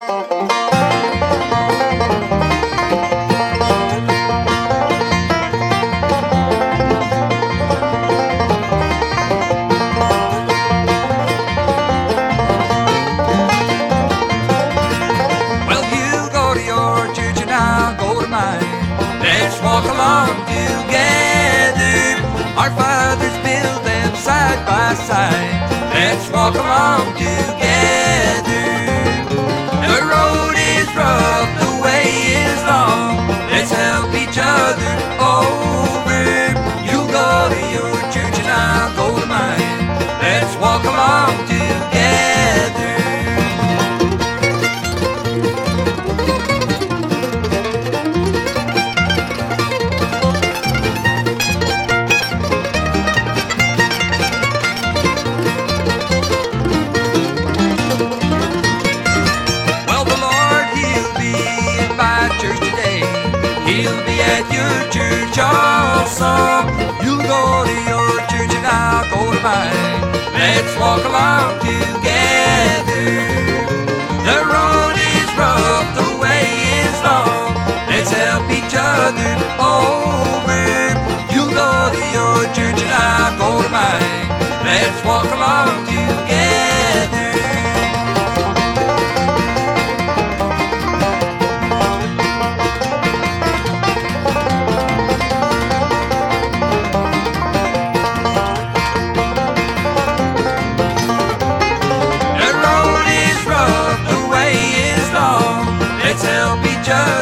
Well, you go to your church and I'll go to mine. Let's walk along together. Our fathers built them side by side. Let's walk along together. The road is rough, the way is long. Let's help each other over. You go to your church and I'll go to mine. Let's walk along together. He'll be at your church also. You go to your church and I'll go to mine. Let's walk along together. The road is rough, the way is long. Let's help each other over. You go to your church and I'll go to mine. Let's walk along together. Let's help each other.